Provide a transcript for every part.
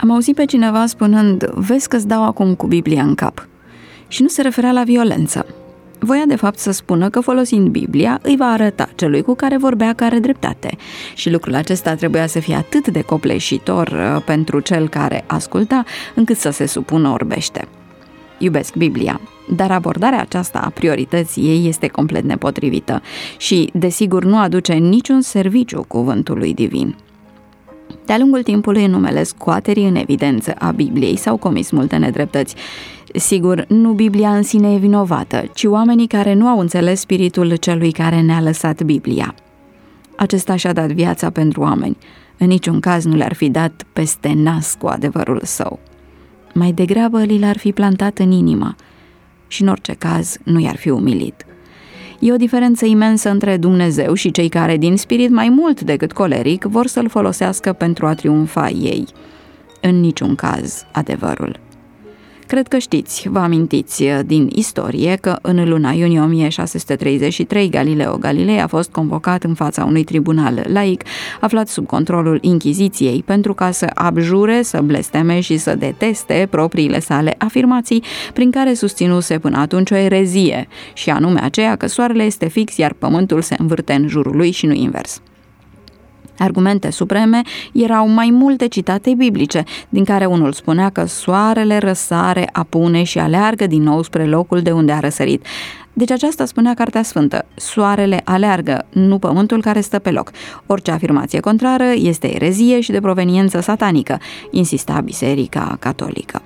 Am auzit pe cineva spunând, vezi că-ți dau acum cu Biblia în cap. Și nu se referea la violență. Voia de fapt să spună că folosind Biblia îi va arăta celui cu care vorbea că are dreptate. Și lucrul acesta trebuia să fie atât de copleșitor pentru cel care asculta, încât să se supună orbește. Iubesc Biblia, dar abordarea aceasta a priorității ei este complet nepotrivită și, desigur, nu aduce niciun serviciu cuvântului divin. De-a lungul timpului, în numele scoaterii în evidență a Bibliei s-au comis multe nedreptăți. Sigur, nu Biblia în sine e vinovată, ci oamenii care nu au înțeles spiritul celui care ne-a lăsat Biblia. Acesta și-a dat viața pentru oameni. În niciun caz nu le-ar fi dat peste nas cu adevărul său. Mai degrabă li l-ar fi plantat în inimă și în orice caz nu i-ar fi umilit. E o diferență imensă între Dumnezeu și cei care, din spirit mai mult decât coleric, vor să-l folosească pentru a triumfa ei. În niciun caz adevărul. Cred că știți, vă amintiți din istorie că în luna iunie 1633 Galileo Galilei a fost convocat în fața unui tribunal laic aflat sub controlul Inchiziției pentru ca să abjure, să blesteme și să deteste propriile sale afirmații prin care susținuse până atunci o erezie, și anume aceea că soarele este fix iar pământul se învârte în jurul lui și nu invers. Argumente supreme erau mai multe citate biblice, din care unul spunea că soarele răsare, apune și aleargă din nou spre locul de unde a răsărit. Deci aceasta spunea Cartea Sfântă, soarele aleargă, nu pământul care stă pe loc. Orice afirmație contrară este erezie și de proveniență satanică, insista Biserica Catolică.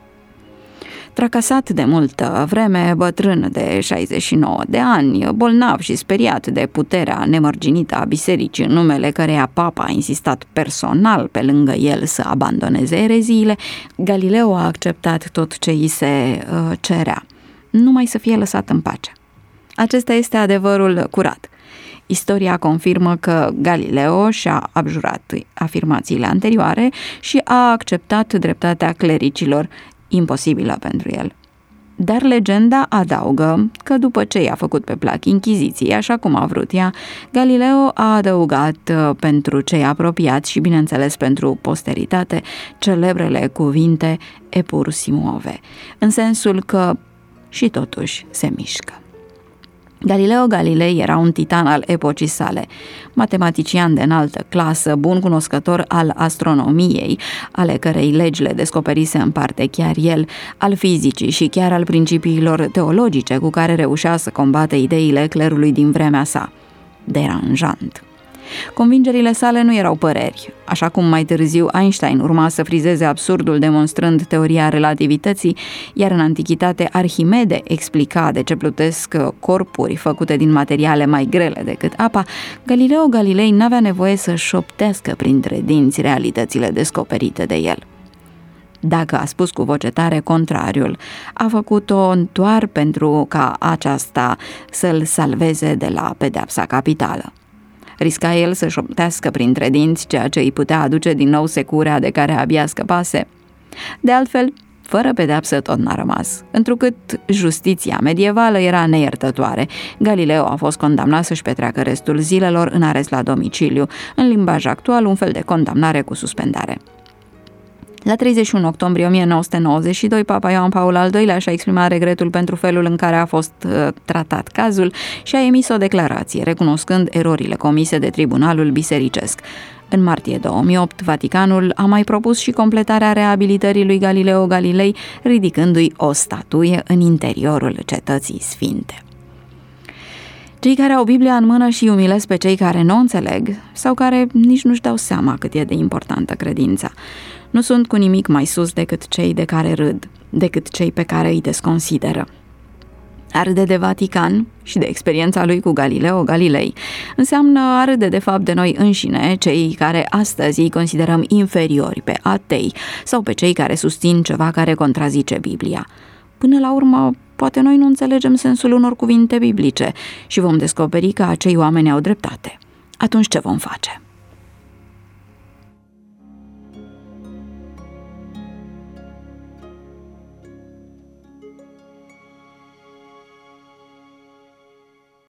Tracasat de multă vreme, bătrân de 69 de ani, bolnav și speriat de puterea nemărginită a bisericii, în numele căreia papa a insistat personal pe lângă el să abandoneze ereziile, Galileo a acceptat tot ce îi se cerea, numai să fie lăsat în pace. Acesta este adevărul curat. Istoria confirmă că Galileo și-a abjurat afirmațiile anterioare și a acceptat dreptatea clericilor, imposibilă pentru el. Dar legenda adaugă că după ce i-a făcut pe plac Inchiziției, așa cum a vrut ea, Galileo a adăugat pentru cei apropiați și, bineînțeles, pentru posteritate, celebrele cuvinte "e pur si muove", în sensul că și totuși se mișcă. Galileo Galilei era un titan al epocii sale, matematician de înaltă clasă, bun cunoscător al astronomiei, ale cărei legi le descoperise în parte chiar el, al fizicii și chiar al principiilor teologice cu care reușea să combate ideile clerului din vremea sa. Deranjant. Convingerile sale nu erau păreri, așa cum mai târziu Einstein urma să frizeze absurdul demonstrând teoria relativității, iar în antichitate Arhimede explica de ce plutesc corpuri făcute din materiale mai grele decât apa. Galileo Galilei n-avea nevoie să șoptească printre dinți realitățile descoperite de el. Dacă a spus cu voce tare contrariul, a făcut-o doar pentru ca aceasta să-l salveze de la pedeapsa capitală. Risca el să șoptească printre dinți ceea ce îi putea aduce din nou securea de care abia scăpase. De altfel, fără pedeapsă tot n-a rămas, întrucât justiția medievală era neiertătoare. Galileo a fost condamnat să-și petreacă restul zilelor în arest la domiciliu, în limbaj actual un fel de condamnare cu suspendare. La 31 octombrie 1992, Papa Ioan Paul al II-lea și-a exprimat regretul pentru felul în care a fost tratat cazul și a emis o declarație, recunoscând erorile comise de Tribunalul Bisericesc. În martie 2008, Vaticanul a mai propus și completarea reabilitării lui Galileo Galilei, ridicându-i o statuie în interiorul cetății sfinte. Cei care au Biblia în mână și umilesc pe cei care nu o înțeleg sau care nici nu-și dau seama cât e de importantă credința, nu sunt cu nimic mai sus decât cei de care râd, decât cei pe care îi desconsideră. A râde de Vatican și de experiența lui cu Galileo Galilei înseamnă a râde de fapt de noi înșine, cei care astăzi îi considerăm inferiori, pe atei sau pe cei care susțin ceva care contrazice Biblia. Până la urmă, poate noi nu înțelegem sensul unor cuvinte biblice și vom descoperi că acei oameni au dreptate. Atunci ce vom face?